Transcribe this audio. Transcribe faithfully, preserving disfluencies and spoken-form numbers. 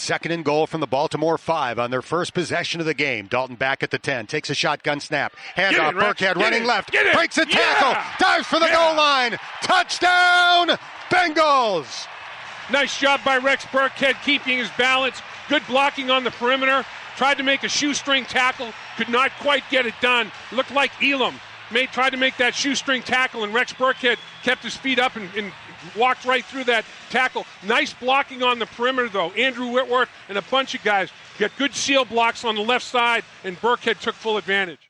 second and goal from the Baltimore five on their first possession of the game. Dalton back at the ten, takes a shotgun snap. Handoff, Burkhead running it, left, breaks a tackle, yeah. dives for the yeah. goal line. Touchdown, Bengals! Nice job by Rex Burkhead keeping his balance. Good blocking on the perimeter. Tried to make a shoestring tackle, could not quite get it done. Looked like Elam made tried to make that shoestring tackle, and Rex Burkhead kept his feet up and, and walked right through that tackle. Nice blocking on the perimeter, though. Andrew Whitworth and a bunch of guys got good seal blocks on the left side, and Burkhead took full advantage.